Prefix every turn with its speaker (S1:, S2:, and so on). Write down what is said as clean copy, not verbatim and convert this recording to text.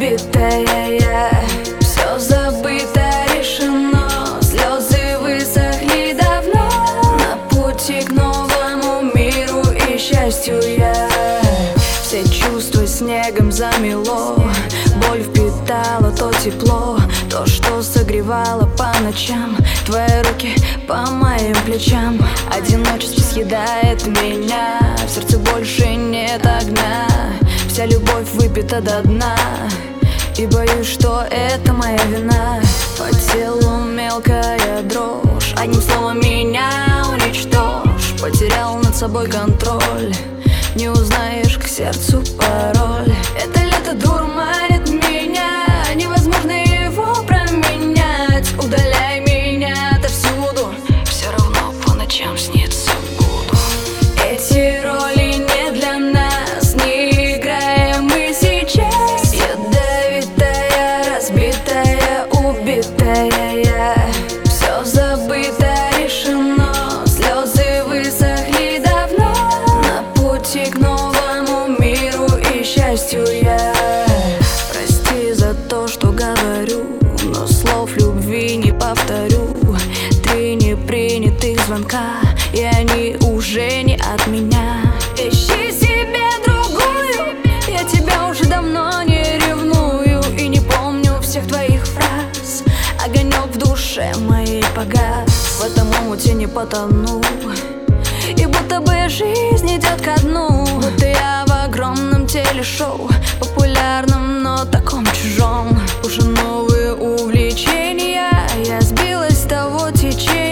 S1: убитая я. Все забыто, решено, слезы высохли давно. На пути к новому миру и счастью я. Все чувства снегом замело, боль впитала то тепло, то, что согревало по ночам. Твои руки по моим плечам. Одиночество съедает меня, в сердце больше нет огня. Вся любовь выпита до дна, и боюсь, что это моя вина. По телу мелкая дрожь, одним словом меня уничтожь. Потерял над собой контроль, не узнаешь к сердцу пароль. Это лето дурманит меня, невозможно его променять. Удаляй меня отовсюду, все равно по ночам снится буду. Эти роли не для нас, не играем мы сейчас. Ядовитая, разбитая, убитая я. Все забыто, решено, слезы высохли давно. На пути к новому миру и счастью я. Прости за то, что говорю, но слов любви не повторю. Три непринятых звонка, и они уже не от меня. Ищи себе другую, я тебя уже давно не ревную. И не помню всех твоих фраз, огонек в душе моей погас. В этом омуте не потону, и будто бы жизнь идет ко дну. Будто я в огромном телешоу, популярном, но таком чужом. Уже новые увлечения, я сбилась с того течения.